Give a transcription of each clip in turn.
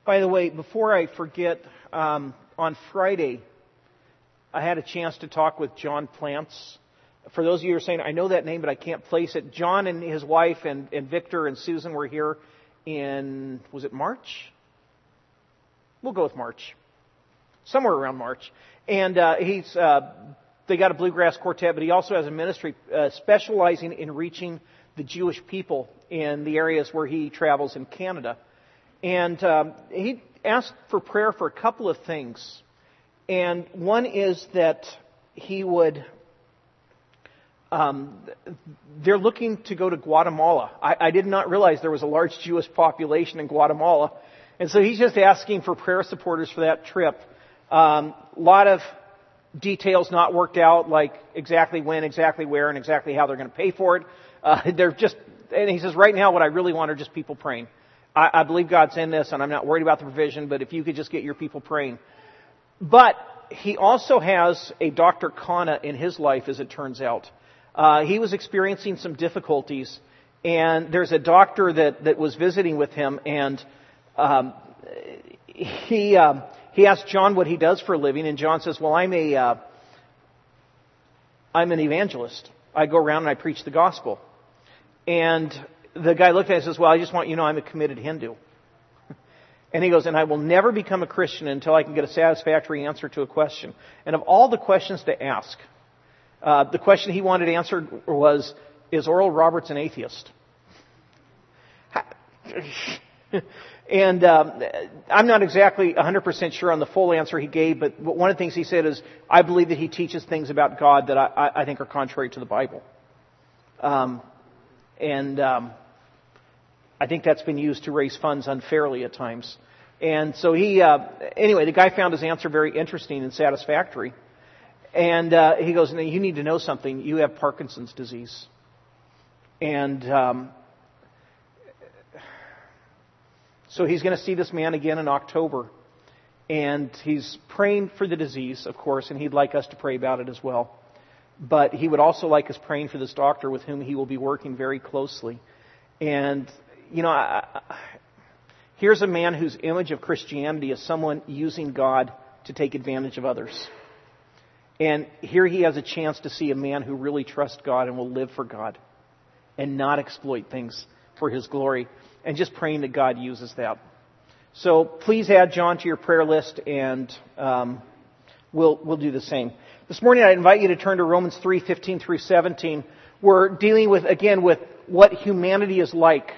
By the way, before I forget, on Friday, I had a chance to talk with John Plants. For those of you who are saying, I know that name, but I can't place it. John and his wife and Victor and Susan were here in, was it March? We'll go with March. Somewhere around March. And they got a bluegrass quartet, but he also has a ministry specializing in reaching the Jewish people in the areas where he travels in Canada. And he asked for prayer for a couple of things. And one is that he would, they're looking to go to Guatemala. I did not realize there was a large Jewish population in Guatemala. And so he's just asking for prayer supporters for that trip. A lot of details not worked out, like exactly when, exactly where, and exactly how they're going to pay for it. They're just, and he says, right now what I really want are just people praying. I believe God's in this, and I'm not worried about the provision, but if you could just get your people praying. But he also has a Dr. Kana in his life, as it turns out. He was experiencing some difficulties, and there's a doctor that was visiting with him, and he asked John what he does for a living, and John says, well, I'm an evangelist. I go around and I preach the gospel. And the guy looked at it and says, well, I just want you to know I'm a committed Hindu. And he goes, and I will never become a Christian until I can get a satisfactory answer to a question. And of all the questions to ask, the question he wanted answered was, is Oral Roberts an atheist? And I'm not exactly 100% sure on the full answer he gave, but one of the things he said is, I believe that he teaches things about God that I think are contrary to the Bible. I think that's been used to raise funds unfairly at times. And so anyway, the guy found his answer very interesting and satisfactory. And he goes, now you need to know something. You have Parkinson's disease. And so he's going to see this man again in October. And he's praying for the disease, of course, and he'd like us to pray about it as well. But he would also like us praying for this doctor with whom he will be working very closely. And, you know, here's a man whose image of Christianity is someone using God to take advantage of others. And here he has a chance to see a man who really trusts God and will live for God and not exploit things for His glory. And just praying that God uses that. So please add John to your prayer list, and we'll do the same. This morning I invite you to turn to Romans 3:15 through 17. We're dealing with what humanity is like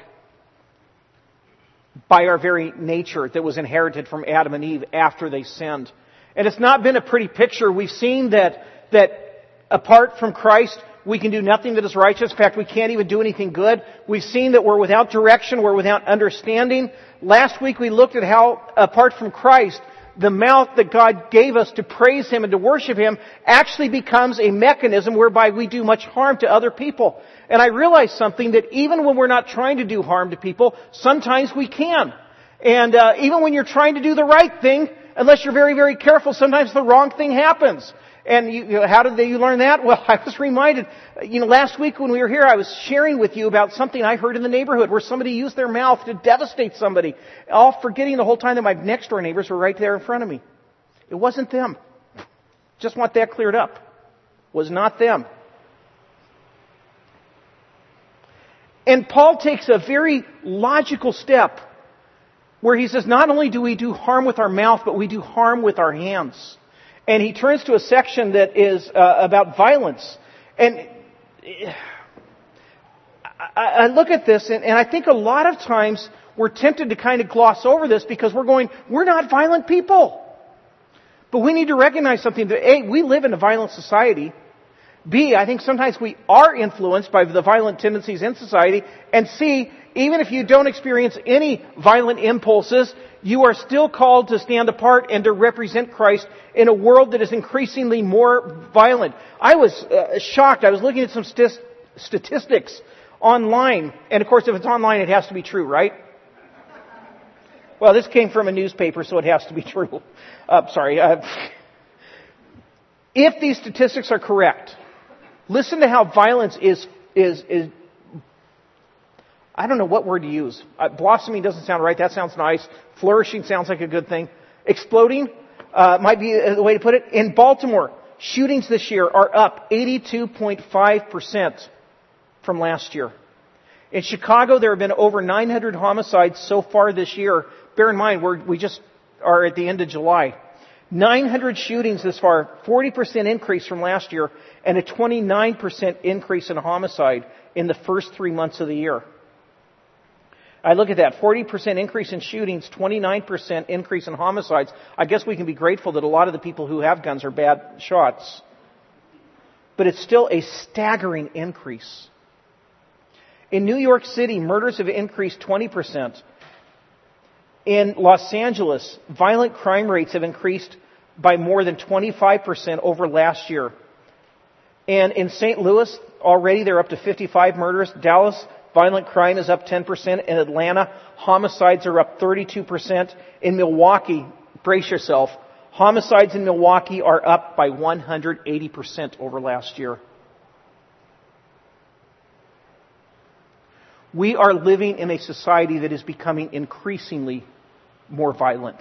by our very nature that was inherited from Adam and Eve after they sinned. And it's not been a pretty picture. We've seen that apart from Christ, we can do nothing that is righteous. In fact, we can't even do anything good. We've seen that we're without direction, we're without understanding. Last week we looked at how, apart from Christ, the mouth that God gave us to praise Him and to worship Him actually becomes a mechanism whereby we do much harm to other people. And I realized something, that even when we're not trying to do harm to people, sometimes we can. And even when you're trying to do the right thing, unless you're very, very careful, sometimes the wrong thing happens. And how did you learn that? Well, I was reminded, last week when we were here, I was sharing with you about something I heard in the neighborhood where somebody used their mouth to devastate somebody, all forgetting the whole time that my next door neighbors were right there in front of me. It wasn't them. Just want that cleared up. It was not them. And Paul takes a very logical step where he says, not only do we do harm with our mouth, but we do harm with our hands. And he turns to a section that is about violence. And I look at this, and I think a lot of times we're tempted to kind of gloss over this because we're not violent people. But we need to recognize something, that A, we live in a violent society. B, I think sometimes we are influenced by the violent tendencies in society. And C, even if you don't experience any violent impulses, you are still called to stand apart and to represent Christ in a world that is increasingly more violent. I was shocked. I was looking at some statistics online. And of course, if it's online, it has to be true, right? Well, this came from a newspaper, so it has to be true. If these statistics are correct, listen to how violence is I don't know what word to use. Blossoming doesn't sound right. That sounds nice. Flourishing sounds like a good thing. Exploding might be the way to put it. In Baltimore, shootings this year are up 82.5% from last year. In Chicago, there have been over 900 homicides so far this year. Bear in mind, we just are at the end of July. 900 shootings this far, 40% increase from last year, and a 29% increase in homicide in the first 3 months of the year. I look at that, 40% increase in shootings, 29% increase in homicides. I guess we can be grateful that a lot of the people who have guns are bad shots. But it's still a staggering increase. In New York City, murders have increased 20%. In Los Angeles, violent crime rates have increased by more than 25% over last year. And in St. Louis, already they're up to 55 murders. Dallas, violent crime is up 10%. In Atlanta, homicides are up 32%. In Milwaukee, brace yourself, homicides in Milwaukee are up by 180% over last year. We are living in a society that is becoming increasingly more violent.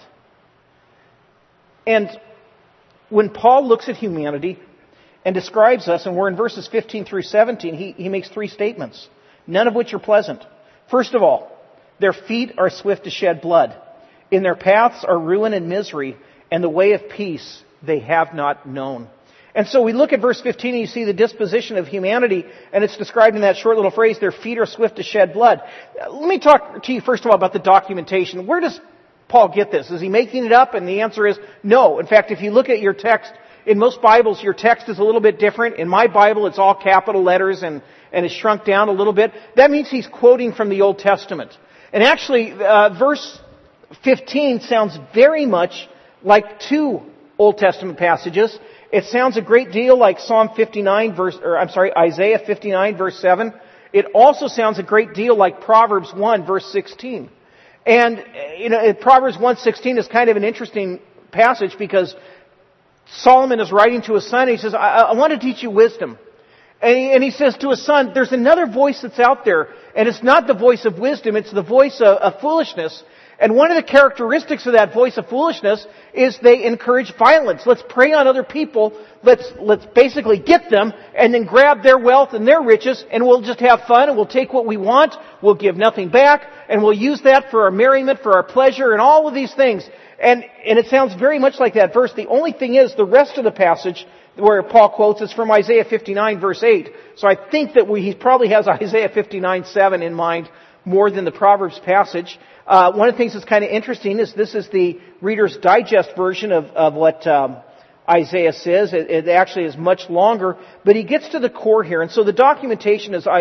And when Paul looks at humanity and describes us, and we're in verses 15 through 17, he makes 3 statements, none of which are pleasant. First of all, their feet are swift to shed blood. In their paths are ruin and misery, and the way of peace they have not known. And so we look at verse 15 and you see the disposition of humanity, and it's described in that short little phrase, their feet are swift to shed blood. Let me talk to you first of all about the documentation. Where does Paul get this? Is he making it up? And the answer is no. In fact, if you look at your text, in most Bibles, your text is a little bit different. In my Bible, it's all capital letters and it's shrunk down a little bit. That means he's quoting from the Old Testament. And actually, verse 15 sounds very much like 2 Old Testament passages. It sounds a great deal like Isaiah 59 verse 7. It also sounds a great deal like Proverbs 1 verse 16. And, Proverbs 1:16 is kind of an interesting passage because Solomon is writing to his son and he says, I want to teach you wisdom. And he says to his son, there's another voice that's out there, and it's not the voice of wisdom, it's the voice of foolishness. And one of the characteristics of that voice of foolishness is they encourage violence. Let's prey on other people. Let's basically get them and then grab their wealth and their riches, and we'll just have fun and we'll take what we want. We'll give nothing back, and we'll use that for our merriment, for our pleasure, and all of these things. And it sounds very much like that verse. The only thing is, the rest of the passage where Paul quotes is from Isaiah 59 verse 8. So I think that he probably has Isaiah 59:7 in mind more than the Proverbs passage. One of the things that's kind of interesting is this is the Reader's Digest version of what Isaiah says. It actually is much longer, but he gets to the core here. And so the documentation is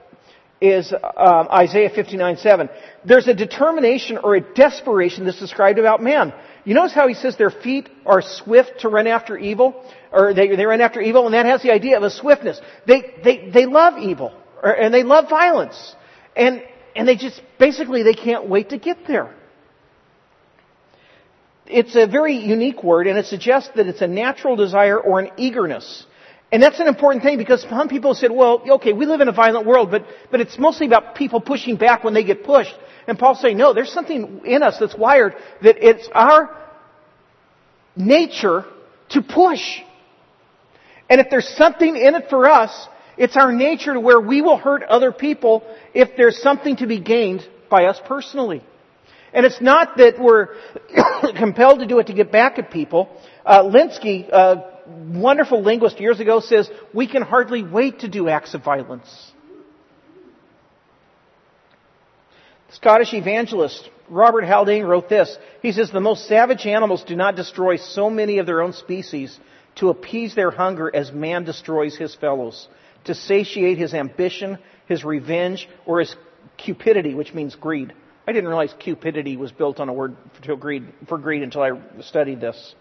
Isaiah 59:7. There's a determination or a desperation that's described about man. You notice how he says their feet are swift to run after evil, or they run after evil, and that has the idea of a swiftness. They love evil, and they love violence, and they just basically they can't wait to get there. It's a very unique word, and it suggests that it's a natural desire or an eagerness. And that's an important thing because some people said, well, okay, we live in a violent world, but it's mostly about people pushing back when they get pushed. And Paul's saying, no, there's something in us that's wired that it's our nature to push. And if there's something in it for us, it's our nature to where we will hurt other people if there's something to be gained by us personally. And it's not that we're compelled to do it to get back at people. Linsky, wonderful linguist years ago, says we can hardly wait to do acts of violence. Scottish evangelist Robert Haldane wrote this. He says, the most savage animals do not destroy so many of their own species to appease their hunger as man destroys his fellows, to satiate his ambition, his revenge, or his cupidity, which means greed. I didn't realize cupidity was built on a word for greed until I studied this.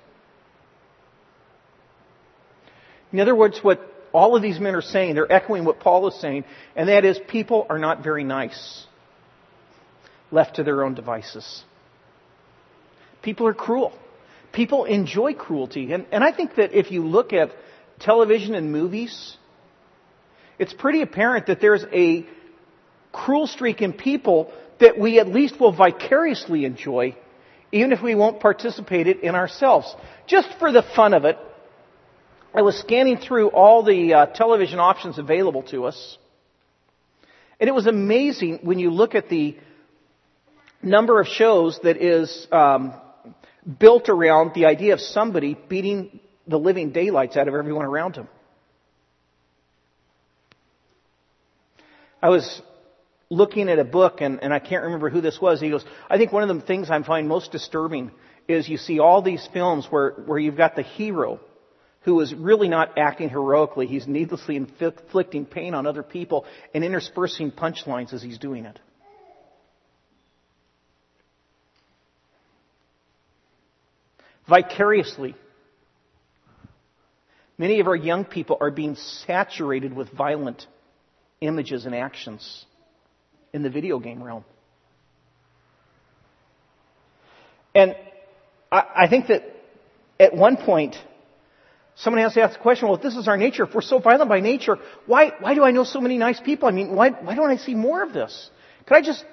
In other words, what all of these men are saying, they're echoing what Paul is saying, and that is people are not very nice, left to their own devices. People are cruel. People enjoy cruelty. And I think that if you look at television and movies, it's pretty apparent that there's a cruel streak in people that we at least will vicariously enjoy, even if we won't participate it in ourselves. Just for the fun of it, I was scanning through all the television options available to us. And it was amazing when you look at the number of shows that is built around the idea of somebody beating the living daylights out of everyone around him. I was looking at a book, and I can't remember who this was. He goes, I think one of the things I find most disturbing is you see all these films where you've got the hero who is really not acting heroically. He's needlessly inflicting pain on other people and interspersing punchlines as he's doing it. Vicariously, many of our young people are being saturated with violent images and actions in the video game realm. And I think that at one point, someone has to ask the question, well, if this is our nature, if we're so violent by nature, why do I know so many nice people? I mean, why don't I see more of this? Could I just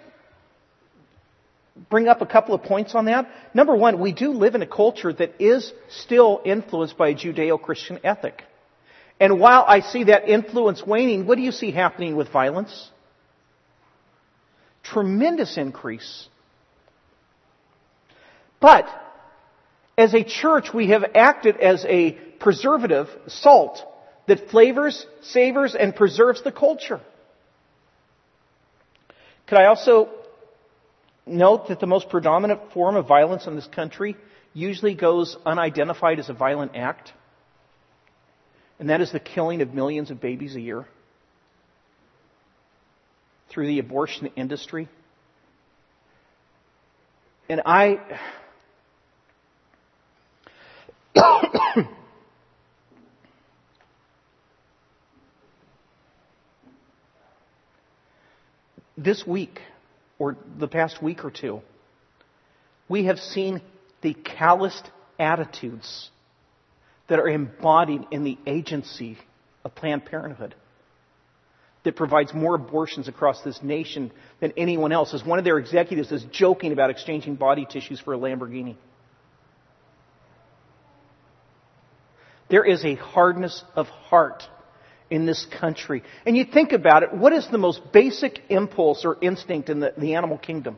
bring up a couple of points on that? Number one, we do live in a culture that is still influenced by a Judeo-Christian ethic. And while I see that influence waning, what do you see happening with violence? Tremendous increase. But as a church, we have acted as a preservative, salt, that flavors, savors, and preserves the culture. Could I also note that the most predominant form of violence in this country usually goes unidentified as a violent act? And that is the killing of millions of babies a year through the abortion industry. And this week, or the past week or two, we have seen the calloused attitudes that are embodied in the agency of Planned Parenthood that provides more abortions across this nation than anyone else. As one of their executives is joking about exchanging body tissues for a Lamborghini. There is a hardness of heart in this country. And you think about it, what is the most basic impulse or instinct in the animal kingdom?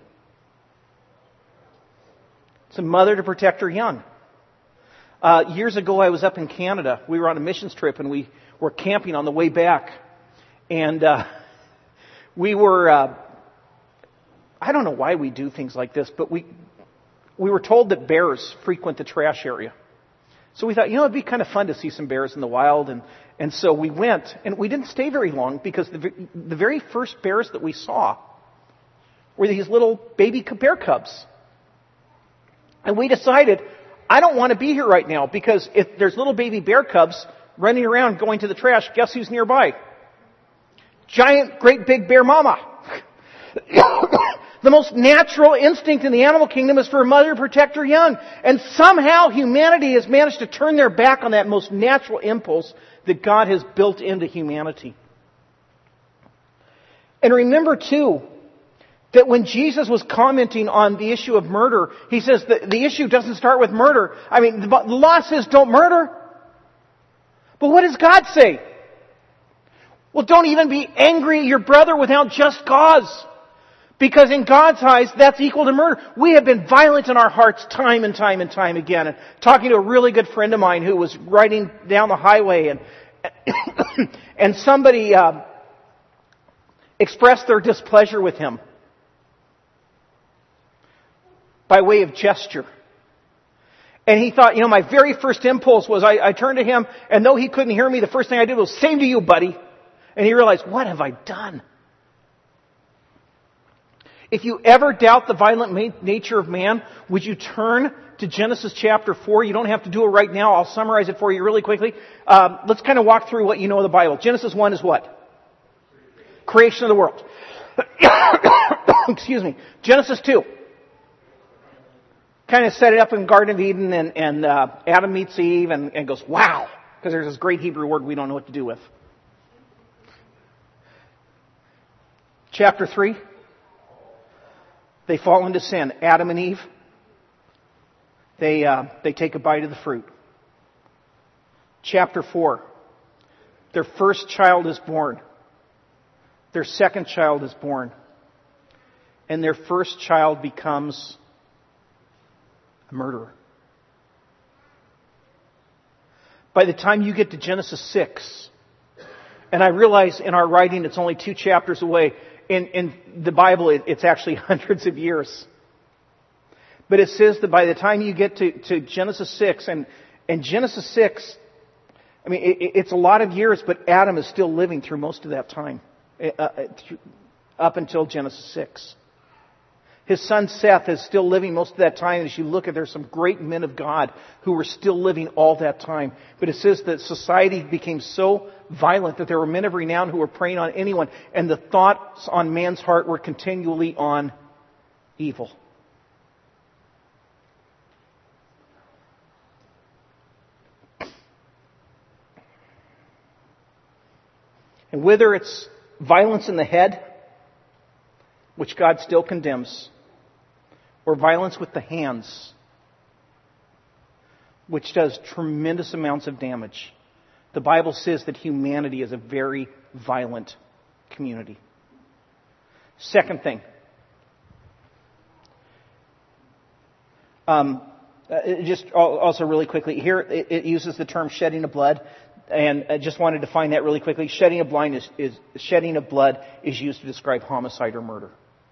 It's a mother to protect her young. Years ago, I was up in Canada. We were on a missions trip, and we were camping on the way back. And we were, I don't know why we do things like this, but we were told that bears frequent the trash area. So we thought, it'd be kind of fun to see some bears in the wild. And so we went, and we didn't stay very long because the very first bears that we saw were these little baby bear cubs. And we decided, I don't want to be here right now because if there's little baby bear cubs running around going to the trash, guess who's nearby? Giant, great big bear mama. The most natural instinct in the animal kingdom is for a mother to protect her young. And somehow humanity has managed to turn their back on that most natural impulse that God has built into humanity. And remember too, that when Jesus was commenting on the issue of murder, he says that the issue doesn't start with murder. I mean, the law says don't murder. But what does God say? Well, don't even be angry at your brother without just cause. Because in God's eyes, that's equal to murder. We have been violent in our hearts time and time and time again. And talking to a really good friend of mine who was riding down the highway and somebody expressed their displeasure with him by way of gesture. And he thought, my very first impulse was I turned to him, and though he couldn't hear me, the first thing I did was, same to you, buddy. And he realized, what have I done? If you ever doubt the violent nature of man, would you turn to Genesis chapter 4? You don't have to do it right now. I'll summarize it for you really quickly. Let's kind of walk through what you know of the Bible. Genesis 1 is what? Creation of the world. Excuse me. Genesis 2. Kind of set it up in the Garden of Eden, and Adam meets Eve and goes, wow, because there's this great Hebrew word we don't know what to do with. Chapter 3. They fall into sin. Adam and Eve. They take a bite of the fruit. Chapter 4. Their first child is born. Their second child is born. And their first child becomes a murderer. By the time you get to Genesis 6, and I realize in our writing it's only 2 chapters away, in the Bible it's actually hundreds of years. But it says that by the time you get to Genesis 6, and Genesis 6, I mean, it's a lot of years, but Adam is still living through most of that time, up until Genesis 6. His son Seth is still living most of that time. As you look at, there's some great men of God who were still living all that time. But it says that society became so violent that there were men of renown who were preying on anyone, and the thoughts on man's heart were continually on evil. And whether it's violence in the head, which God still condemns, or violence with the hands, which does tremendous amounts of damage, the Bible says that humanity is a very violent community. Second thing. Just also really quickly, here it uses the term shedding of blood. And I just wanted to define that really quickly. Shedding of blood is used to describe homicide or murder.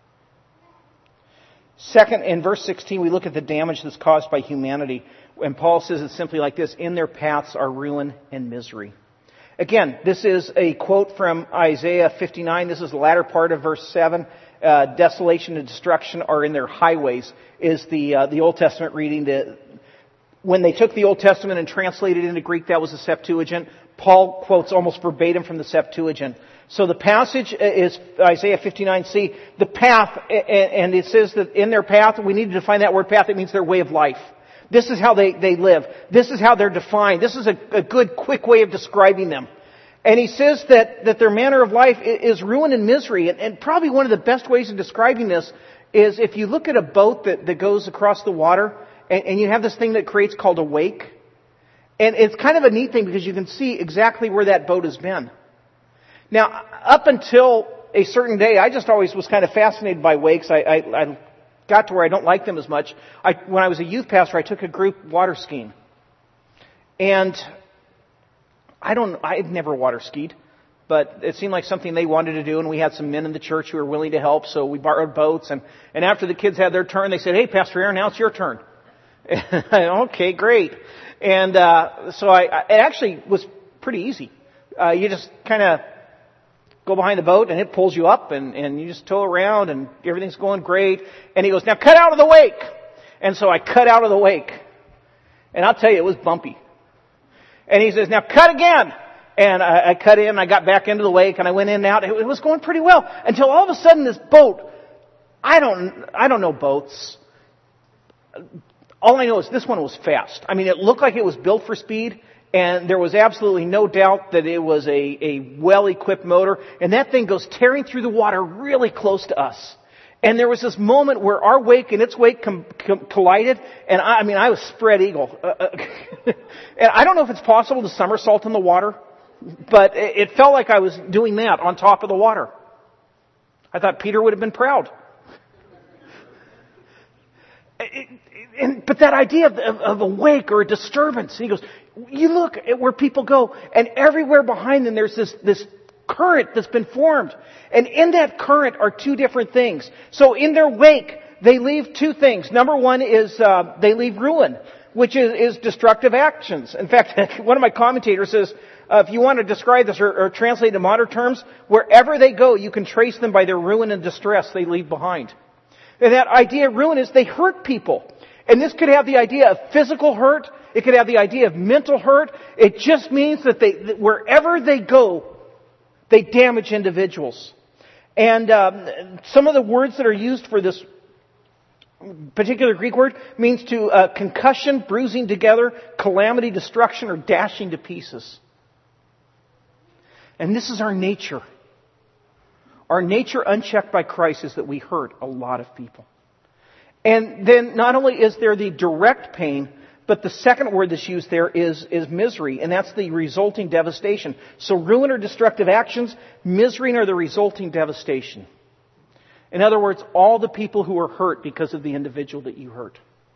Second, in verse 16, we look at the damage that's caused by humanity. And Paul says it's simply like this: in their paths are ruin and misery. Again, this is a quote from Isaiah 59. This is the latter part of verse 7. Desolation and destruction are in their highways, is the Old Testament reading. When they took the Old Testament and translated it into Greek, that was the Septuagint. Paul quotes almost verbatim from the Septuagint. So the passage is Isaiah 59c, the path, and it says that in their path, we need to define that word path, it means their way of life. This is how they live. This is how they're defined. This is a good, quick way of describing them. And he says that their manner of life is ruin and misery. And probably one of the best ways of describing this is if you look at a boat that goes across the water, and you have this thing that creates called a wake. And it's kind of a neat thing because you can see exactly where that boat has been. Now, up until a certain day, I just always was kind of fascinated by wakes. I got to where I don't like them as much. When I was a youth pastor, I took a group water skiing. And I've never water skied, but it seemed like something they wanted to do, and we had some men in the church who were willing to help, so we borrowed boats. And after the kids had their turn, they said, "Hey, Pastor Aaron, now it's your turn." Okay, great. And so it actually was pretty easy. You just kind of go behind the boat and it pulls you up and you just tow around and everything's going great. And he goes, "Now cut out of the wake." And so I cut out of the wake. And I'll tell you, it was bumpy. And he says, "Now cut again." And I cut in, I got back into the wake and I went in and out. It was going pretty well until all of a sudden this boat, I don't know boats. All I know is this one was fast. I mean, it looked like it was built for speed, and there was absolutely no doubt that it was a well-equipped motor. And that thing goes tearing through the water really close to us. And there was this moment where our wake and its wake collided, and I was spread eagle. And I don't know if it's possible to somersault in the water, but it felt like I was doing that on top of the water. I thought Peter would have been proud. But that idea of a wake or a disturbance, he goes, you look at where people go, and everywhere behind them there's this current that's been formed. And in that current are two different things. So in their wake, they leave two things. Number one is they leave ruin, which is destructive actions. In fact, one of my commentators says, if you want to describe this or translate in modern terms, wherever they go, you can trace them by their ruin and distress they leave behind. And that idea of ruin is they hurt people. And this could have the idea of physical hurt. It could have the idea of mental hurt. It just means that wherever they go, they damage individuals. And some of the words that are used for this particular Greek word means to concussion, bruising together, calamity, destruction, or dashing to pieces. And this is our nature. Our nature unchecked by Christ is that we hurt a lot of people. And then not only is there the direct pain, but the second word that's used there is misery, and that's the resulting devastation. So ruin or destructive actions, misery are the resulting devastation. In other words, all the people who are hurt because of the individual that you hurt.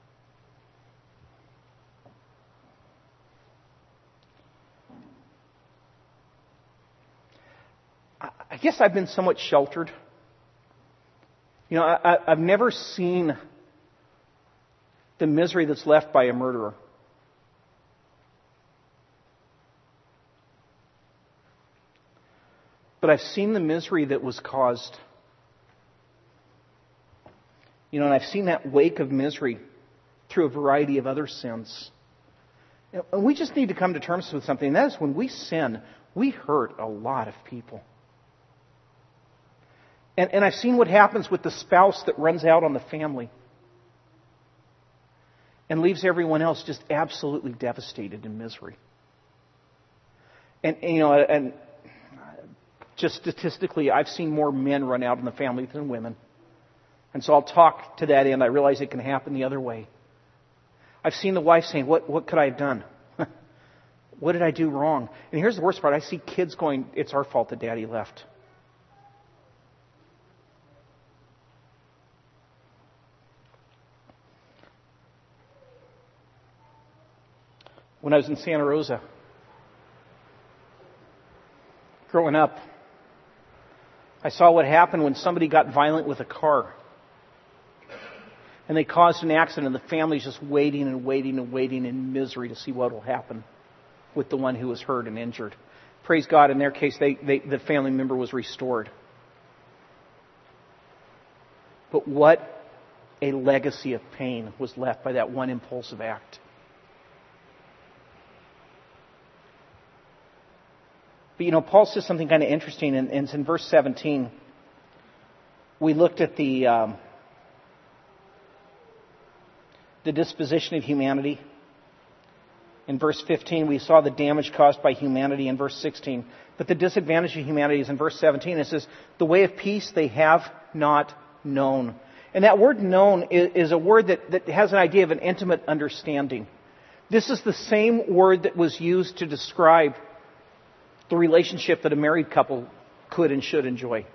I guess I've been somewhat sheltered. You know, I've never seen the misery that's left by a murderer. But I've seen the misery that was caused. You know, and I've seen that wake of misery through a variety of other sins. And we just need to come to terms with something. And that is when we sin, we hurt a lot of people. And I've seen what happens with the spouse that runs out on the family and leaves everyone else just absolutely devastated in misery. And you know, and just statistically, I've seen more men run out in the family than women. And so I'll talk to that end. I realize it can happen the other way. I've seen the wife saying, what could I have done? What did I do wrong? And here's the worst part. I see kids going, it's our fault that Daddy left. When I was in Santa Rosa, growing up, I saw what happened when somebody got violent with a car. And they caused an accident, and the family's just waiting and waiting and waiting in misery to see what will happen with the one who was hurt and injured. Praise God, in their case, the family member was restored. But what a legacy of pain was left by that one impulsive act. But you know, Paul says something kind of interesting, and it's in verse 17. We looked at the disposition of humanity. In verse 15, we saw the damage caused by humanity in verse 16. But the disadvantage of humanity is in verse 17. It says, the way of peace they have not known. And that word known is a word that has an idea of an intimate understanding. This is the same word that was used to describe the relationship that a married couple could and should enjoy.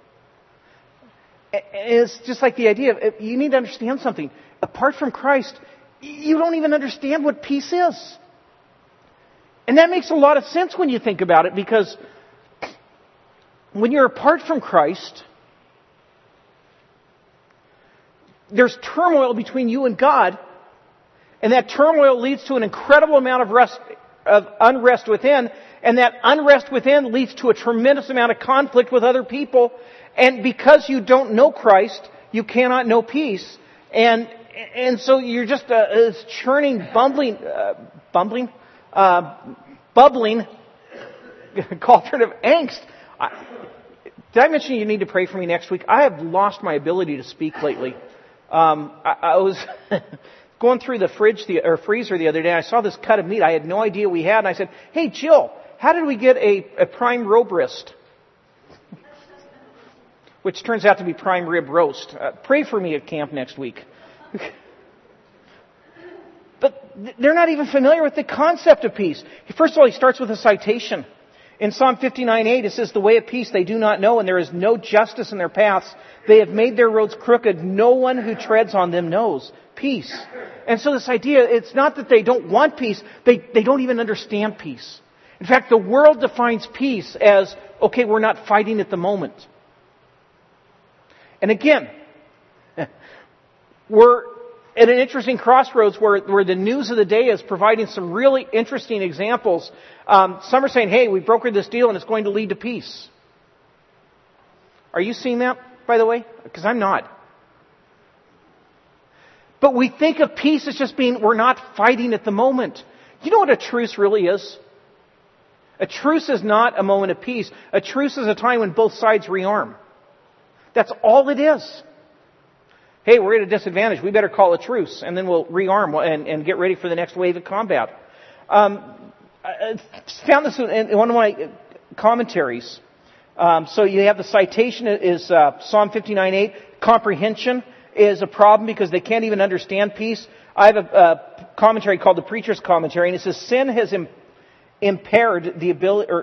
It's just like the idea of, you need to understand something. Apart from Christ, you don't even understand what peace is. And that makes a lot of sense when you think about it, because when you're apart from Christ, there's turmoil between you and God, and that turmoil leads to an incredible amount of unrest within, and that unrest within leads to a tremendous amount of conflict with other people. And because you don't know Christ, you cannot know peace. And so you're just this churning, bubbling cauldron of angst. Did I mention you need to pray for me next week? I have lost my ability to speak lately. I was going through the freezer the other day, and I saw this cut of meat I had no idea we had, and I said, "Hey, Jill, how did we get a prime rib wrist?" Which turns out to be prime rib roast. Pray for me at camp next week. But they're not even familiar with the concept of peace. First of all, he starts with a citation. In Psalm 59:8, it says, the way of peace they do not know, and there is no justice in their paths. They have made their roads crooked. No one who treads on them knows peace. And so this idea, it's not that they don't want peace. They don't even understand peace. In fact, the world defines peace as, okay, we're not fighting at the moment. And again, we're at an interesting crossroads where the news of the day is providing some really interesting examples. Some are saying, hey, we brokered this deal and it's going to lead to peace. Are you seeing that, by the way? Because I'm not. But we think of peace as just being, we're not fighting at the moment. You know what a truce really is? A truce is not a moment of peace. A truce is a time when both sides rearm. That's all it is. Hey, we're at a disadvantage. We better call a truce, and then we'll rearm and get ready for the next wave of combat. I found this in one of my commentaries. So you have the citation is Psalm 59:8. Comprehension is a problem because they can't even understand peace. I have a commentary called the Preacher's Commentary, and it says sin has imparted the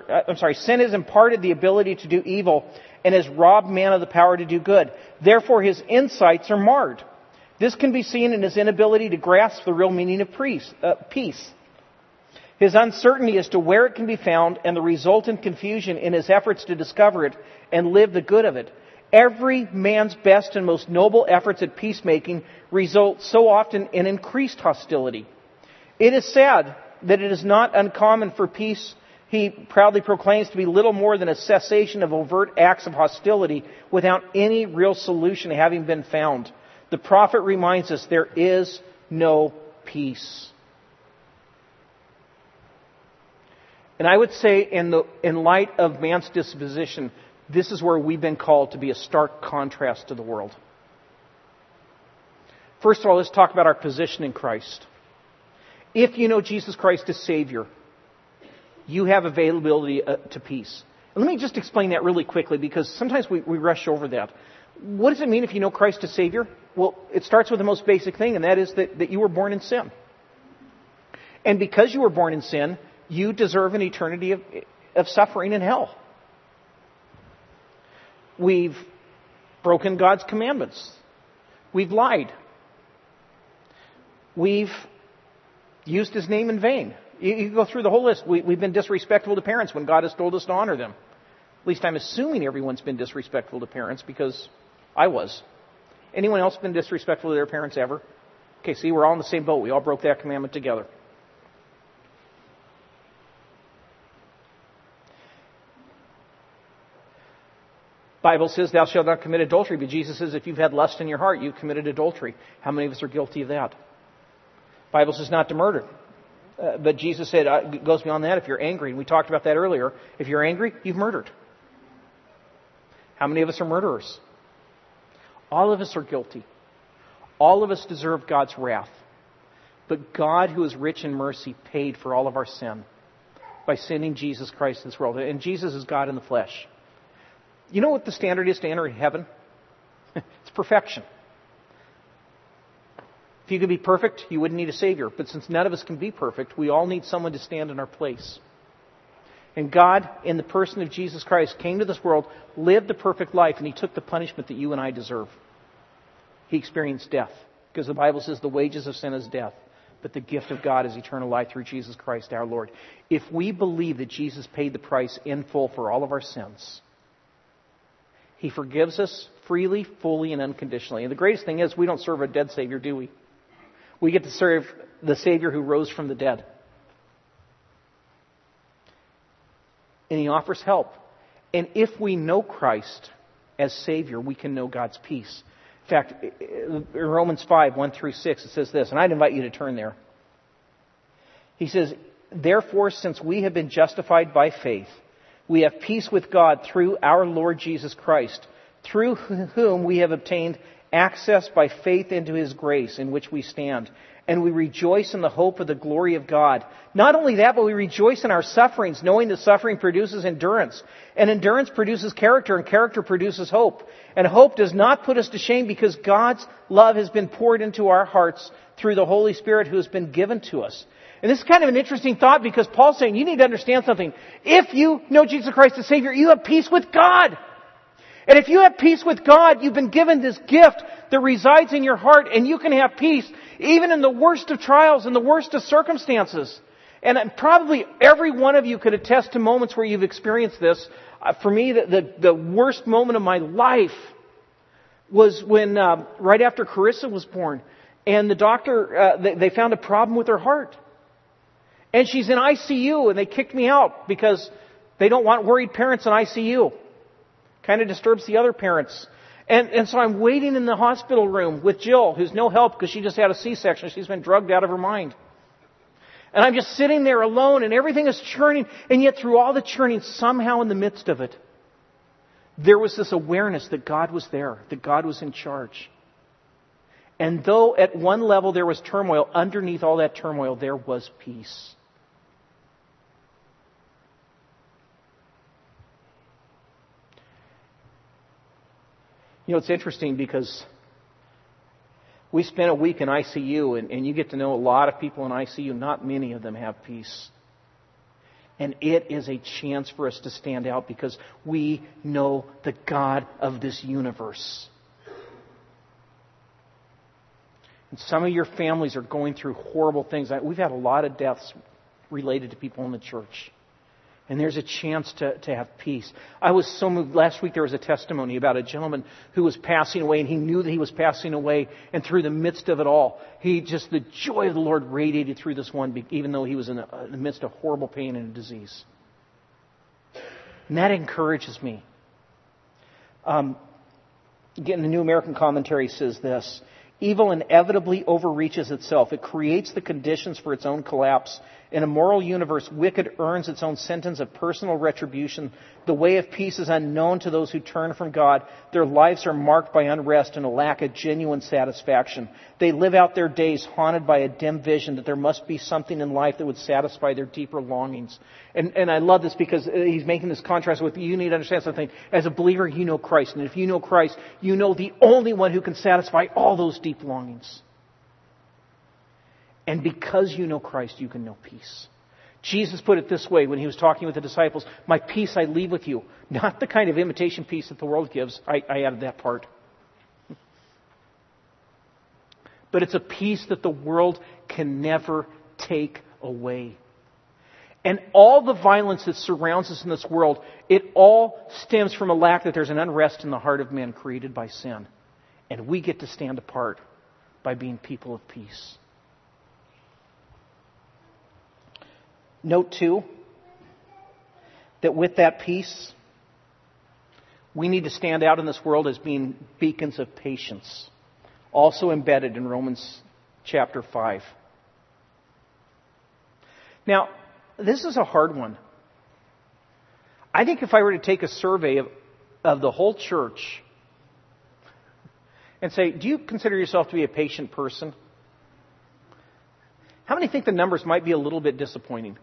ability to do evil and has robbed man of the power to do good. Therefore, his insights are marred. This can be seen in his inability to grasp the real meaning of peace. His uncertainty as to where it can be found and the resultant confusion in his efforts to discover it and live the good of it. Every man's best and most noble efforts at peacemaking result so often in increased hostility. It is sad that it is not uncommon for peace, he proudly proclaims, to be little more than a cessation of overt acts of hostility without any real solution having been found. The prophet reminds us there is no peace. And I would say in light of man's disposition, this is where we've been called to be a stark contrast to the world. First of all, let's talk about our position in Christ. If you know Jesus Christ as Savior, you have availability to peace. And let me just explain that really quickly, because sometimes we rush over that. What does it mean if you know Christ as Savior? Well, it starts with the most basic thing, and that is that you were born in sin. And because you were born in sin, you deserve an eternity of suffering in hell. We've broken God's commandments. We've lied. We've used His name in vain. You can go through the whole list. We've been disrespectful to parents when God has told us to honor them. At least I'm assuming everyone's been disrespectful to parents, because I was. Anyone else been disrespectful to their parents ever? Okay, see, we're all in the same boat. We all broke that commandment together. Bible says, thou shalt not commit adultery. But Jesus says, if you've had lust in your heart, you've committed adultery. How many of us are guilty of that? Bible says not to murder. But Jesus said, it goes beyond that. If you're angry, and we talked about that earlier, if you're angry, you've murdered. How many of us are murderers? All of us are guilty. All of us deserve God's wrath. But God, who is rich in mercy, paid for all of our sin by sending Jesus Christ to this world. And Jesus is God in the flesh. You know what the standard is to enter heaven? It's perfection. If you could be perfect, you wouldn't need a Savior. But since none of us can be perfect, we all need someone to stand in our place. And God, in the person of Jesus Christ, came to this world, lived the perfect life, and He took the punishment that you and I deserve. He experienced death, because the Bible says the wages of sin is death, but the gift of God is eternal life through Jesus Christ our Lord. If we believe that Jesus paid the price in full for all of our sins, He forgives us freely, fully, and unconditionally. And the greatest thing is, we don't serve a dead Savior, do we? We get to serve the Savior who rose from the dead. And He offers help. And if we know Christ as Savior, we can know God's peace. In fact, in Romans 5, 1 through 6, it says this, and I'd invite you to turn there. He says, therefore, since we have been justified by faith, we have peace with God through our Lord Jesus Christ, through whom we have obtained access by faith into His grace in which we stand. And we rejoice in the hope of the glory of God. Not only that, but we rejoice in our sufferings, knowing that suffering produces endurance. And endurance produces character, and character produces hope. And hope does not put us to shame, because God's love has been poured into our hearts through the Holy Spirit who has been given to us. And this is kind of an interesting thought, because Paul's saying you need to understand something. If you know Jesus Christ as Savior, you have peace with God. And if you have peace with God, you've been given this gift that resides in your heart, and you can have peace even in the worst of trials and the worst of circumstances. And probably every one of you could attest to moments where you've experienced this. For me, the worst moment of my life was when right after Carissa was born, and the doctor, they found a problem with her heart. And she's in ICU, and they kicked me out because they don't want worried parents in ICU. Kind of disturbs the other parents. And so I'm waiting in the hospital room with Jill, who's no help because she just had a C-section. She's been drugged out of her mind. And I'm just sitting there alone, and everything is churning. And yet through all the churning, somehow in the midst of it, there was this awareness that God was there, that God was in charge. And though at one level there was turmoil, underneath all that turmoil there was peace. You know, it's interesting because we spent a week in ICU, and you get to know a lot of people in ICU. Not many of them have peace. And it is a chance for us to stand out because we know the God of this universe. And some of your families are going through horrible things. We've had a lot of deaths related to people in the church. And there's a chance to have peace. I was so moved. Last week there was a testimony about a gentleman who was passing away, and he knew that he was passing away. And through the midst of it all, the joy of the Lord radiated through this one, even though he was in the midst of horrible pain and disease. And that encourages me. Again, the New American Commentary says this: evil inevitably overreaches itself. It creates the conditions for its own collapse. In a moral universe, wicked earns its own sentence of personal retribution. The way of peace is unknown to those who turn from God. Their lives are marked by unrest and a lack of genuine satisfaction. They live out their days haunted by a dim vision that there must be something in life that would satisfy their deeper longings. And I love this because he's making this contrast with, you need to understand something. As a believer, you know Christ. And if you know Christ, you know the only one who can satisfy all those deep longings. And because you know Christ, you can know peace. Jesus put it this way when he was talking with the disciples: my peace I leave with you. Not the kind of imitation peace that the world gives. I added that part. But it's a peace that the world can never take away. And all the violence that surrounds us in this world, it all stems from a lack that there's an unrest in the heart of man created by sin. And we get to stand apart by being people of peace. Note, too, that with that peace, we need to stand out in this world as being beacons of patience, also embedded in Romans chapter 5. Now, this is a hard one. I think if I were to take a survey of the whole church and say, do you consider yourself to be a patient person? How many think the numbers might be a little bit disappointing?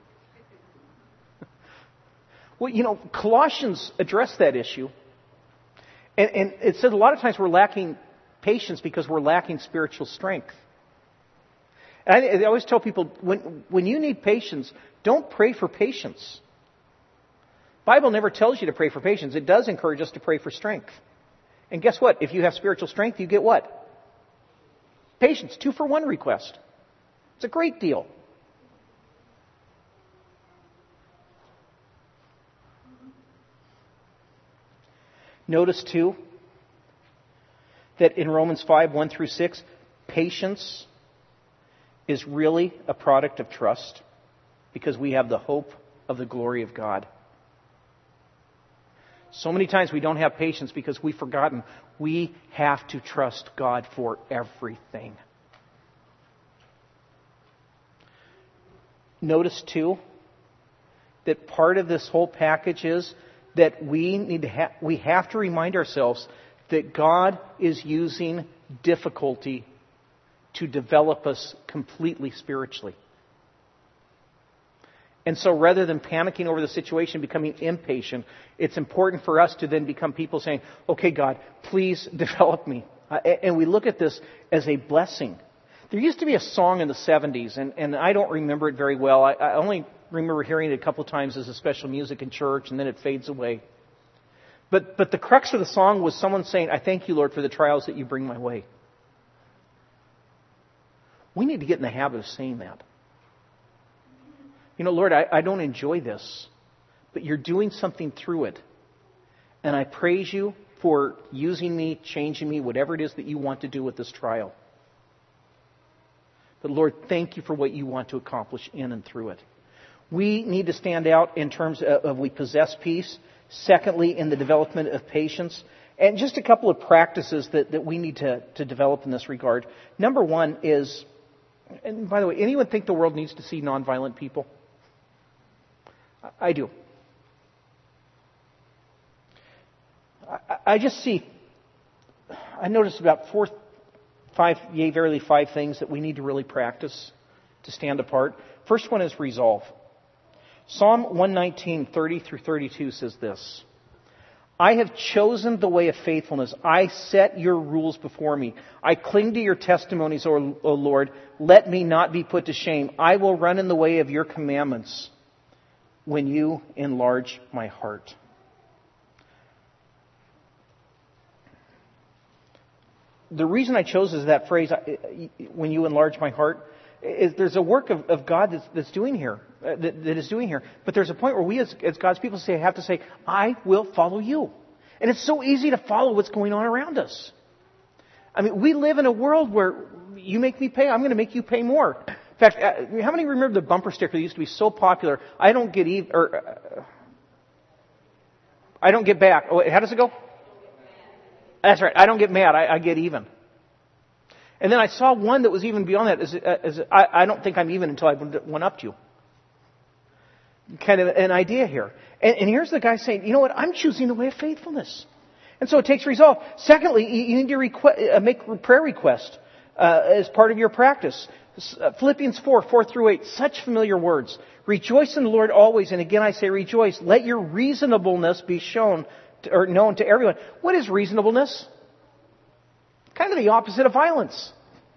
Well, you know, Colossians addressed that issue. And it said a lot of times we're lacking patience because we're lacking spiritual strength. And I always tell people, when you need patience, don't pray for patience. The Bible never tells you to pray for patience. It does encourage us to pray for strength. And guess what? If you have spiritual strength, you get what? Patience. 2-for-1 request. It's a great deal. Notice, too, that in Romans 5, 1 through 6, patience is really a product of trust because we have the hope of the glory of God. So many times we don't have patience because we've forgotten we have to trust God for everything. Notice, too, that part of this whole package is that we have to remind ourselves that God is using difficulty to develop us completely spiritually. And so rather than panicking over the situation, becoming impatient, it's important for us to then become people saying, okay, God, please develop me. And we look at this as a blessing. There used to be a song in the 70s, and I don't remember it very well. I only remember hearing it a couple of times as a special music in church, and then it fades away. But the crux of the song was someone saying, I thank you, Lord, for the trials that you bring my way. We need to get in the habit of saying that. You know, Lord, I don't enjoy this, but you're doing something through it. And I praise you for using me, changing me, whatever it is that you want to do with this trial. But Lord, thank you for what you want to accomplish in and through it. We need to stand out in terms of we possess peace. Secondly, in the development of patience. And just a couple of practices that we need to develop in this regard. Number one is, and by the way, anyone think the world needs to see nonviolent people? I do. I just see, I noticed about five things that we need to really practice to stand apart. First one is resolve. Psalm 119, 30 through 32 says this: I have chosen the way of faithfulness. I set your rules before me. I cling to your testimonies, O Lord. Let me not be put to shame. I will run in the way of your commandments when you enlarge my heart. The reason I chose that phrase, when you enlarge my heart, is there's a work of God that's doing here, that is doing here. But there's a point where we as God's people have to say, I will follow you. And it's so easy to follow what's going on around us. I mean, we live in a world where you make me pay, I'm going to make you pay more. In fact, how many remember the bumper sticker that used to be so popular? I don't get even, or I don't get back. Oh, how does it go? That's right. I don't get mad. I get even. And then I saw one that was even beyond that. I don't think I'm even until I went up to you. Kind of an idea here. And here's the guy saying, you know what? I'm choosing the way of faithfulness. And so it takes resolve. Secondly, you need to make a prayer request as part of your practice. Philippians 4:4-8, such familiar words. Rejoice in the Lord always. And again I say rejoice. Let your reasonableness be shown or known to everyone. What is reasonableness? Kind of the opposite of violence.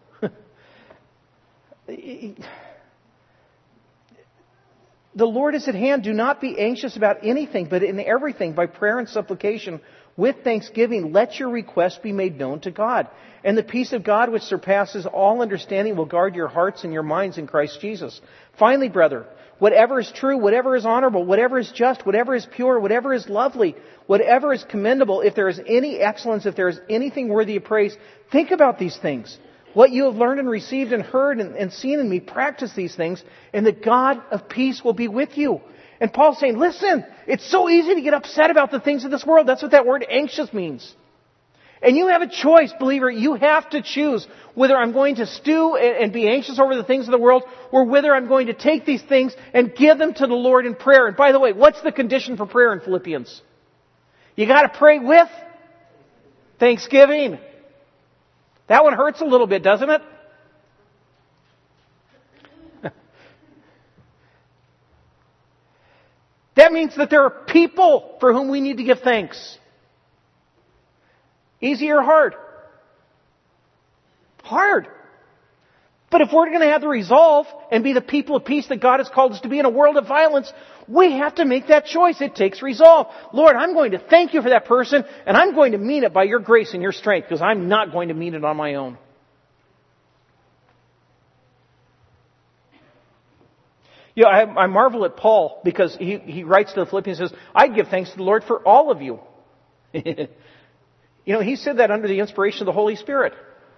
The Lord is at hand. Do not be anxious about anything, but in everything, by prayer and supplication, with thanksgiving, let your requests be made known to God. And the peace of God, which surpasses all understanding, will guard your hearts and your minds in Christ Jesus. Finally, brother, whatever is true, whatever is honorable, whatever is just, whatever is pure, whatever is lovely, whatever is commendable, if there is any excellence, if there is anything worthy of praise, think about these things. What you have learned and received and heard and seen in me, practice these things, and the God of peace will be with you. And Paul's saying, listen, it's so easy to get upset about the things of this world. That's what that word anxious means. And you have a choice, believer. You have to choose whether I'm going to stew and be anxious over the things of the world, or whether I'm going to take these things and give them to the Lord in prayer. And by the way, what's the condition for prayer in Philippians? You got to pray with thanksgiving. That one hurts a little bit, doesn't it? That means that there are people for whom we need to give thanks. Easy or hard? Hard. But if we're going to have the resolve and be the people of peace that God has called us to be in a world of violence, we have to make that choice. It takes resolve. Lord, I'm going to thank you for that person, and I'm going to mean it by your grace and your strength, because I'm not going to mean it on my own. You know, I marvel at Paul, because he writes to the Philippians and says, I give thanks to the Lord for all of you. You know, he said that under the inspiration of the Holy Spirit.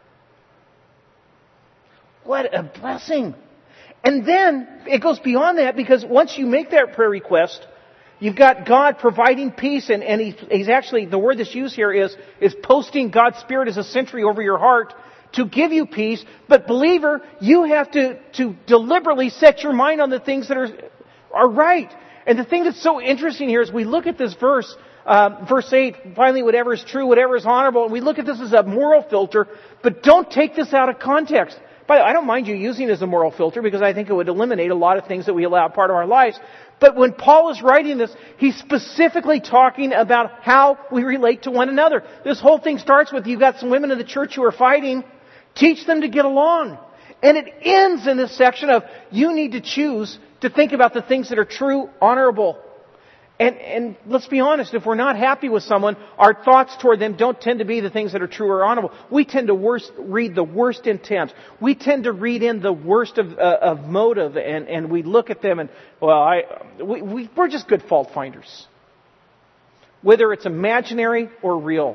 What a blessing. And then it goes beyond that, because once you make that prayer request, you've got God providing peace, and he's actually, the word that's used here is posting God's Spirit as a sentry over your heart to give you peace. But believer, you have to deliberately set your mind on the things that are right. And the thing that's so interesting here is we look at this verse, verse 8, finally whatever is true, whatever is honorable, and we look at this as a moral filter, but don't take this out of context. By the way, I don't mind you using it as a moral filter, because I think it would eliminate a lot of things that we allow part of our lives. But when Paul is writing this, he's specifically talking about how we relate to one another. This whole thing starts with, you've got some women in the church who are fighting. Teach them to get along. And it ends in this section of, you need to choose to think about the things that are true, honorable. And let's be honest, if we're not happy with someone, our thoughts toward them don't tend to be the things that are true or honorable. We tend to read the worst intent. We tend to read in the worst of motive, and we look at them and, we're just good fault finders. Whether it's imaginary or real.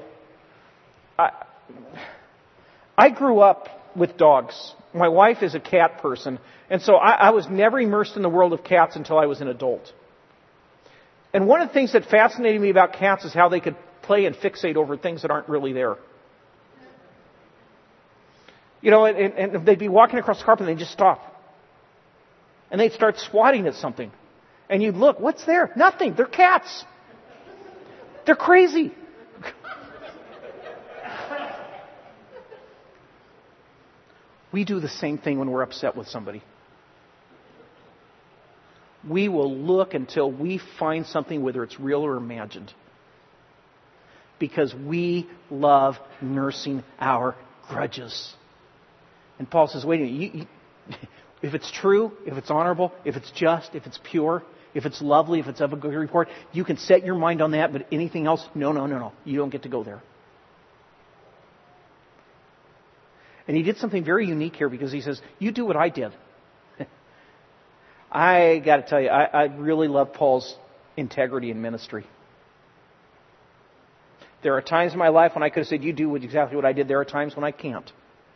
I grew up with dogs. My wife is a cat person, and so I was never immersed in the world of cats until I was an adult. And one of the things that fascinated me about cats is how they could play and fixate over things that aren't really there. You know, and they'd be walking across the carpet and they'd just stop. And they'd start swatting at something. And you'd look, what's there? Nothing. They're cats. They're crazy. We do the same thing when we're upset with somebody. We will look until we find something, whether it's real or imagined. because we love nursing our grudges. And Paul says, wait a minute, if it's true, if it's honorable, if it's just, if it's pure, if it's lovely, if it's of a good report, you can set your mind on that, but anything else, no. You don't get to go there. And he did something very unique here because he says, you do what I did. I got to tell you, I really love Paul's integrity in ministry. There are times in my life when I could have said, you do exactly what I did. There are times when I can't.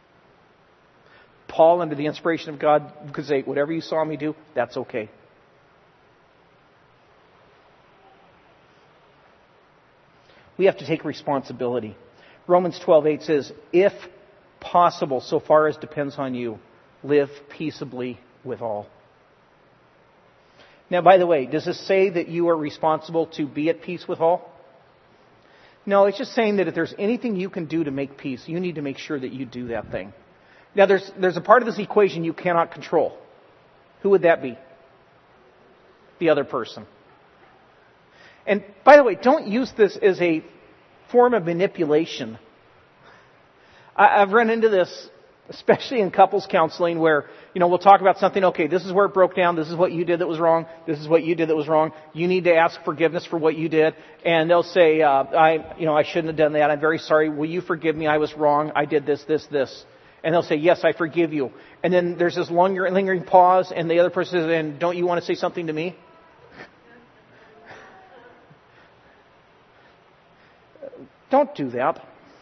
Paul, under the inspiration of God, could say, whatever you saw me do, that's okay. We have to take responsibility. Romans 12:8 says, if possible, so far as depends on you, live peaceably with all. Now, by the way, does this say that you are responsible to be at peace with all? No, it's just saying that if there's anything you can do to make peace, you need to make sure that you do that thing. Now, there's a part of this equation you cannot control. Who would that be? The other person. And by the way, don't use this as a form of manipulation. I've run into this, especially in couples counseling, where, we'll talk about something, okay, this is where it broke down, this is what you did that was wrong, this is what you did that was wrong, you need to ask forgiveness for what you did, and they'll say, I shouldn't have done that, I'm very sorry, will you forgive me, I was wrong, I did this. And they'll say, yes, I forgive you. And then there's this lingering pause, and the other person says, and don't you want to say something to me? Don't do that.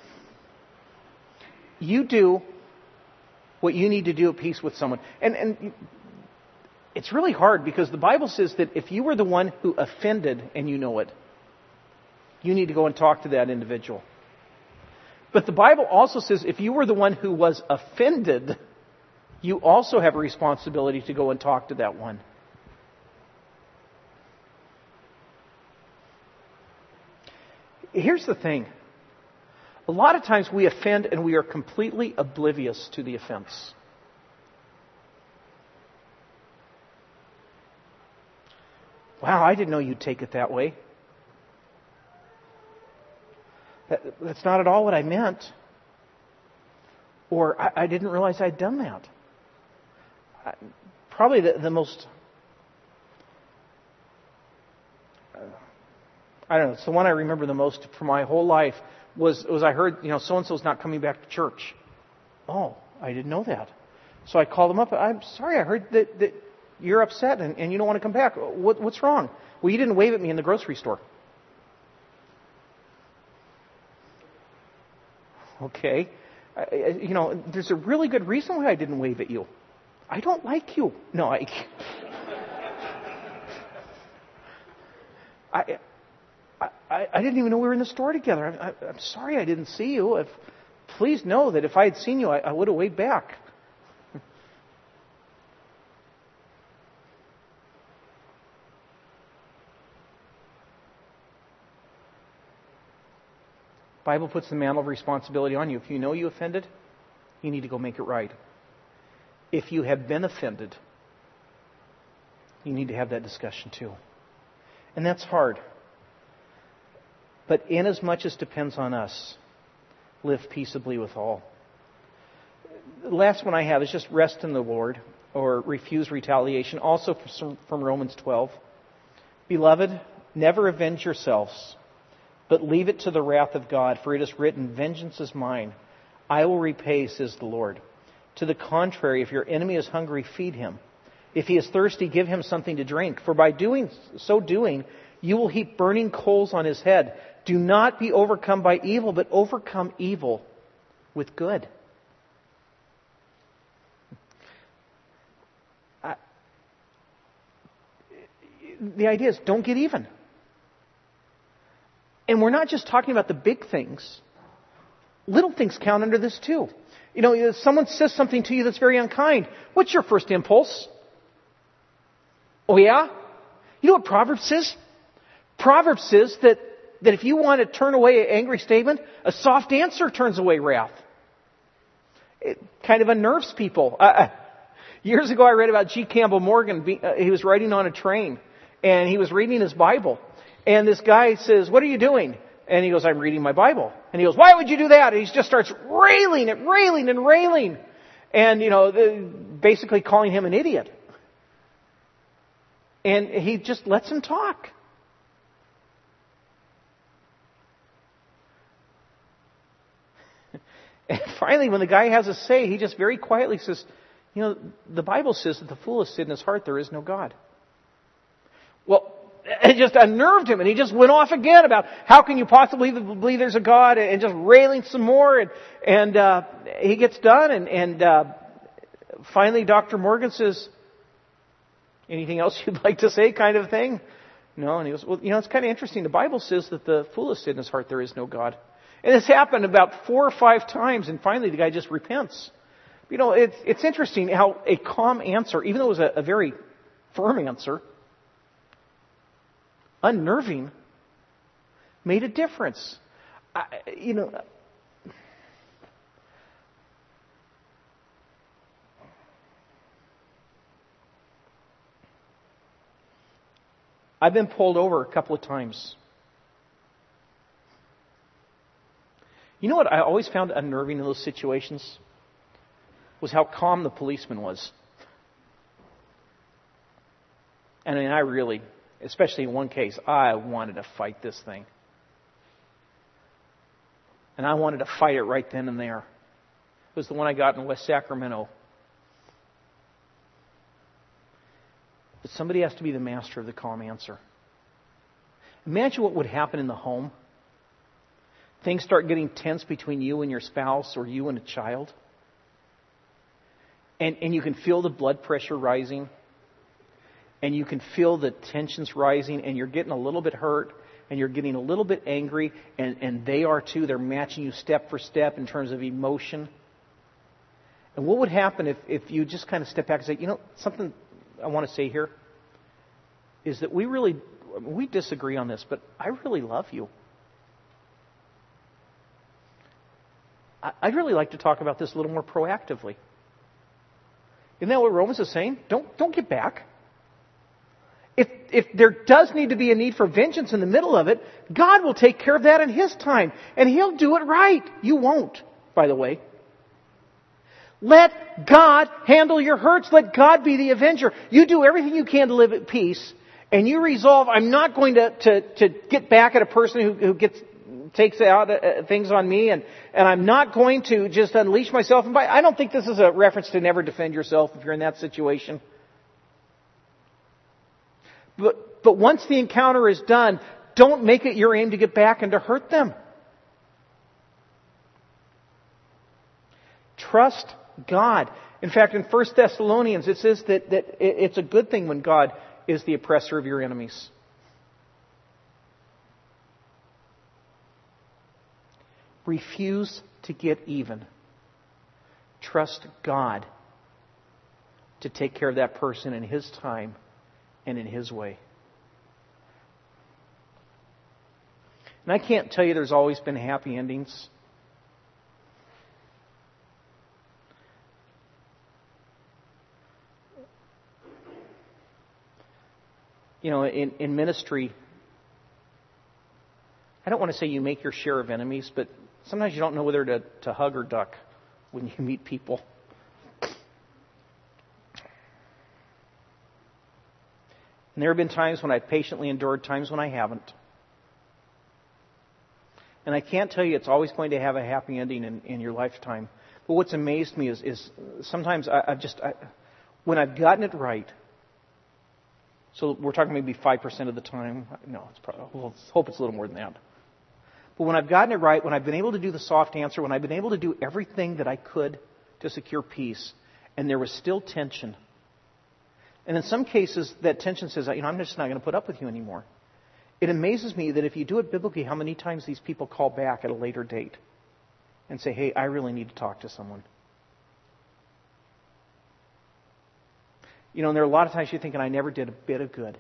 You do what you need to do at peace with someone. And it's really hard because the Bible says that if you were the one who offended and you know it, you need to go and talk to that individual. But the Bible also says if you were the one who was offended, you also have a responsibility to go and talk to that one. Here's the thing. A lot of times we offend and we are completely oblivious to the offense. Wow, I didn't know you'd take it that way. That's not at all what I meant. Or I didn't realize I'd done that. Probably the most... I don't know, it's the one I remember the most for my whole life was I heard, so-and-so's not coming back to church. Oh, I didn't know that. So I called them up. I'm sorry, I heard that you're upset and you don't want to come back. What's wrong? Well, you didn't wave at me in the grocery store. Okay. There's a really good reason why I didn't wave at you. I don't like you. No, I didn't even know we were in the store together. I'm sorry I didn't see you. Please know that if I had seen you, I would have waved back. The Bible puts the mantle of responsibility on you. If you know you offended, you need to go make it right. If you have been offended, you need to have that discussion too. And that's hard. But inasmuch as depends on us, live peaceably with all. The last one I have is just rest in the Lord, or refuse retaliation, also from Romans 12. Beloved, never avenge yourselves, but leave it to the wrath of God, for it is written, vengeance is mine, I will repay, says the Lord. To the contrary, if your enemy is hungry, feed him. If he is thirsty, give him something to drink, for by so doing, you will heap burning coals on his head. Do not be overcome by evil, but overcome evil with good. The idea is don't get even. And we're not just talking about the big things. Little things count under this too. If someone says something to you that's very unkind, what's your first impulse? Oh yeah? You know what Proverbs says? Proverbs says that if you want to turn away an angry statement, a soft answer turns away wrath. It kind of unnerves people. Years ago I read about G. Campbell Morgan. He was riding on a train and he was reading his Bible. And this guy says, what are you doing? And he goes, I'm reading my Bible. And he goes, why would you do that? And he just starts railing and railing. And, basically calling him an idiot. And he just lets him talk. And finally, when the guy has a say, he just very quietly says, the Bible says that the fool has said in his heart there is no God. Well, it just unnerved him, and he just went off again about how can you possibly believe there's a God, and just railing some more. And he gets done, and finally Dr. Morgan says, anything else you'd like to say, kind of thing? No, and he goes, well, it's kind of interesting. The Bible says that the fool has said in his heart there is no God. And this happened about 4 or 5 times, and finally the guy just repents. It's interesting how a calm answer, even though it was a very firm answer, unnerving, made a difference. I've been pulled over a couple of times. You know what I always found unnerving in those situations? Was how calm the policeman was. And I really, especially in one case, I wanted to fight this thing. And I wanted to fight it right then and there. It was the one I got in West Sacramento. But somebody has to be the master of the calm answer. Imagine what would happen in the home. Things start getting tense between you and your spouse or you and a child. And you can feel the blood pressure rising. And you can feel the tensions rising. And you're getting a little bit hurt. And you're getting a little bit angry. And they are too. They're matching you step for step in terms of emotion. And what would happen if you just kind of step back and say, something I want to say here is that we disagree on this, but I really love you. I'd really like to talk about this a little more proactively. Isn't that what Romans is saying? Don't get back. If there does need to be a need for vengeance in the middle of it, God will take care of that in His time. And He'll do it right. You won't, by the way. Let God handle your hurts. Let God be the avenger. You do everything you can to live at peace. And you resolve, I'm not going to get back at a person who takes out things on me. And I'm not going to just unleash myself. And I don't think this is a reference to never defend yourself if you're in that situation. But once the encounter is done, don't make it your aim to get back and to hurt them. Trust God. In fact, in 1 Thessalonians, it says that it's a good thing when God is the oppressor of your enemies. Refuse to get even. Trust God to take care of that person in His time and in His way. And I can't tell you there's always been happy endings. In ministry, I don't want to say you make your share of enemies, but sometimes you don't know whether to hug or duck when you meet people. And there have been times when I've patiently endured, times when I haven't. And I can't tell you it's always going to have a happy ending in your lifetime. But what's amazed me is sometimes when I've gotten it right, so we're talking maybe 5% of the time. No, let's hope it's a little more than that. But when I've gotten it right, when I've been able to do the soft answer, when I've been able to do everything that I could to secure peace, and there was still tension. And in some cases, that tension says, I'm just not going to put up with you anymore. It amazes me that if you do it biblically, how many times these people call back at a later date and say, hey, I really need to talk to someone. And there are a lot of times you're thinking, I never did a bit of good.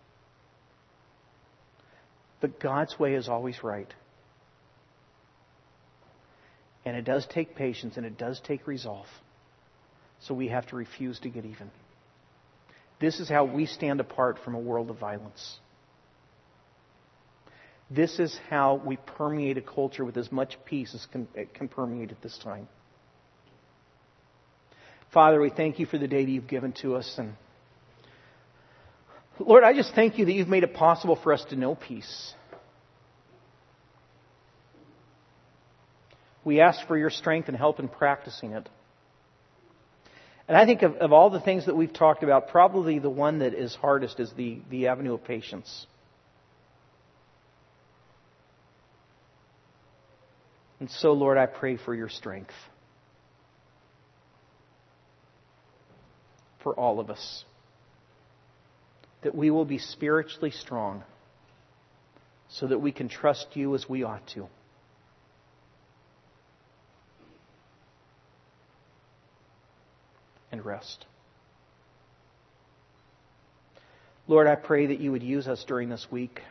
But God's way is always right. And it does take patience and it does take resolve. So we have to refuse to get even. This is how we stand apart from a world of violence. This is how we permeate a culture with as much peace as can permeate at this time. Father, we thank you for the day that you've given to us. And Lord, I just thank you that you've made it possible for us to know peace. We ask for your strength and help in practicing it. And I think of all the things that we've talked about, probably the one that is hardest is the avenue of patience. And so, Lord, I pray for your strength for all of us, that we will be spiritually strong so that we can trust you as we ought to. And rest. Lord, I pray that you would use us during this week.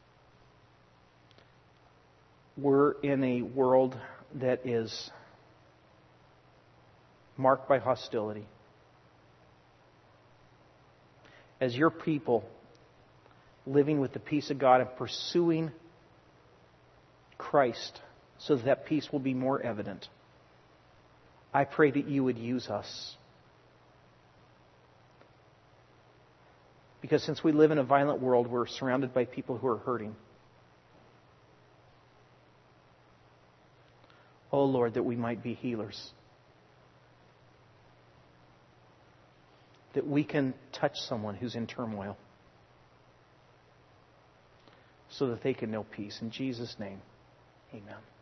We're in a world that is marked by hostility. As your people living with the peace of God and pursuing Christ so that peace will be more evident, I pray that you would use us. Because since we live in a violent world, we're surrounded by people who are hurting. Oh Lord, that we might be healers. That we can touch someone who's in turmoil so that they can know peace. In Jesus' name, amen.